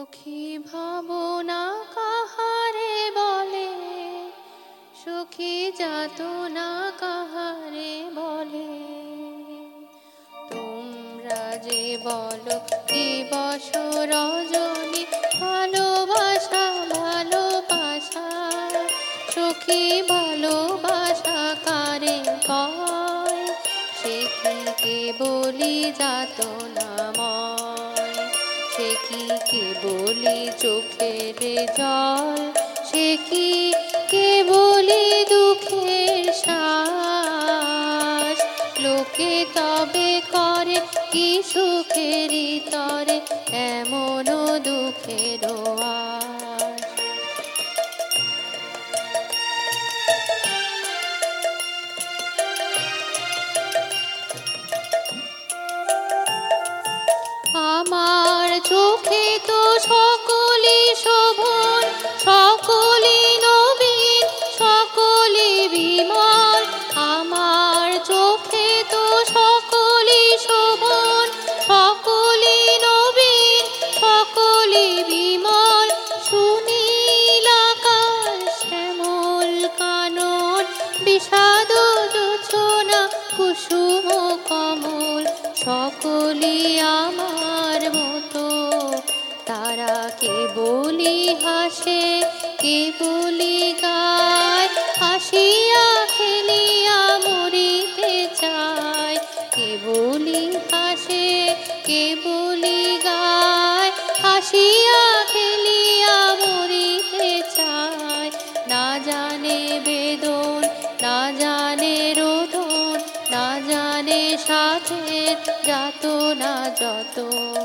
সখী ভাবনা কাহারে বলে, সখী যাতনা কাহারে বলে। তোমরা যে বলো দিবস রজনী ভালোবাসা ভালোবাসা, সখী ভালোবাসা কারে কয়, সে কি কেবলি যাতনাময়, সে কি কেবলি চোখের জল, সে কি কেবলি দুঃখের শ্বাস। লোকে তবে করে কি সুখেরই তরে এমন দুঃখের আশ। আমার চোখে তো সকলই শোভন, সকলই নবীন, সকলই বিমল। আমার চোখে তো সকলই শোভন, সকলই নবীন, সকলই বিমল। সুনীল আকাশ শ্যামল কানন, বিষাদ জোছনা কুসুম কমল, সকলই আমার মতো। তারা কেবলি হাসে কেবলি গায়, হাসিয়া খেলিয়া মরিতে চায়। কেবলি হাসে কেবলি গায়, হাসিয়া খেলিয়া মরিতে চায়। না জানে বেদন, না জানে রোদন, না জানে সাথের যাতনা যত।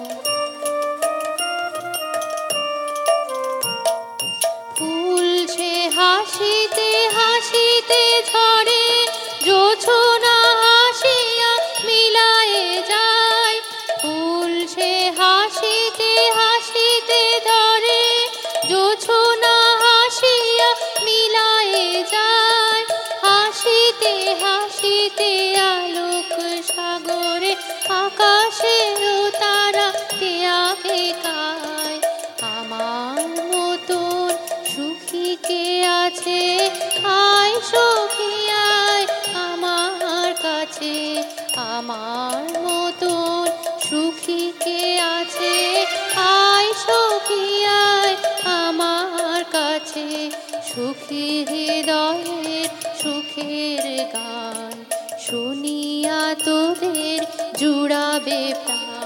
ফুল সে হাসিতে হাসিতে ঝরে, জোছনা হাসিয়া মিলায়ে যায়। ফুল সে হাসিতে হাসিতে ধরে, জোছনা হাসিয়া মিলায়ে যায়। হাসিতে হাসিতে আলোক সাগরে, আকাশের তারা তেয়াকে গায়। আমার মতন সুখী কে আছে, আয় সখী আয় আমার কাছে। আমার মতন সুখী কে আছে, আয় সখী আয় আমার কাছে। সুখী হৃদয়ের সুখের গান, শুনিয়া তোদের জুড়াবে প্রাণ।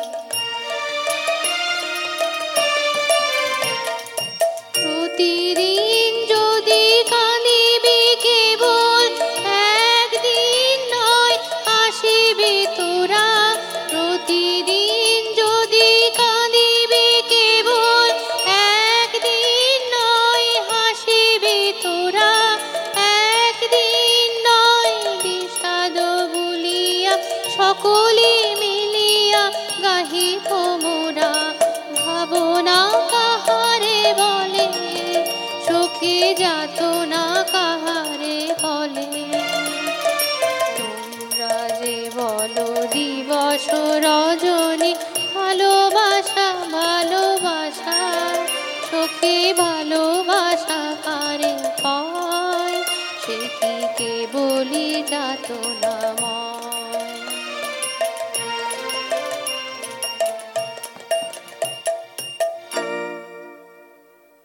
প্রতিদিন যদি কাঁদিবি কেবল, একদিন নয় হাসিবি তোরা। প্রতিদিন যদি কাঁদিবি কেবল, একদিন নয় হাসিবি তোরা। একদিন নয় বিষাদ ভুলিয়া সকলে মিলিয়া গাহিব মোরা। ভাবনা কাহারে বলে, সখী যাতনা কাহারে বলে। তোমরা যে বলো দিবস রজনী ভালোবাসা ভালোবাসা, সখী ভালোবাসা কারে কয়, সে কি কেবলি যাতনাময়।